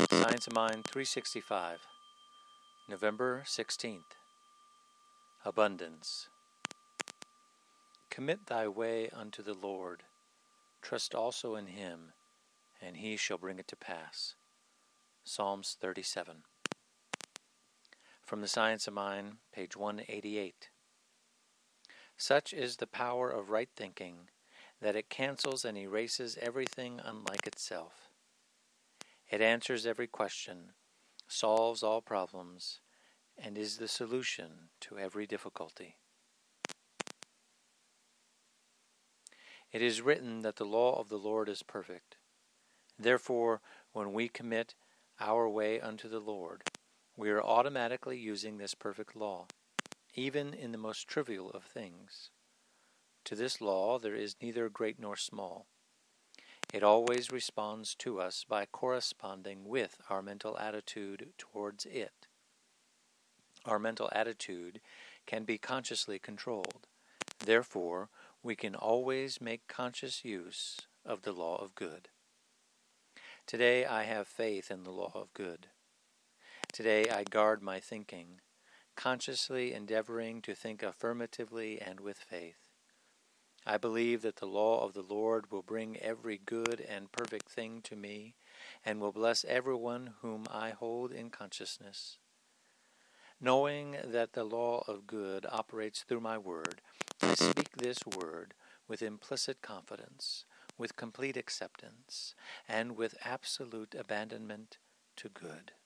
Science of Mind 365, November 16th. Abundance. Commit thy way unto the Lord. Trust also in him, and he shall bring it to pass. Psalms 37. From the Science of Mind, page 188. Such is the power of right thinking that it cancels and erases everything unlike itself. It answers every question, solves all problems, and is the solution to every difficulty. It is written that the law of the Lord is perfect. Therefore, when we commit our way unto the Lord, we are automatically using this perfect law, even in the most trivial of things. To this law there is neither great nor small. It always responds to us by corresponding with our mental attitude towards it. Our mental attitude can be consciously controlled. Therefore, we can always make conscious use of the law of good. Today I have faith in the law of good. Today I guard my thinking, consciously endeavoring to think affirmatively and with faith. I believe that the law of the Lord will bring every good and perfect thing to me, and will bless everyone whom I hold in consciousness. Knowing that the law of good operates through my word, I speak this word with implicit confidence, with complete acceptance, and with absolute abandonment to good.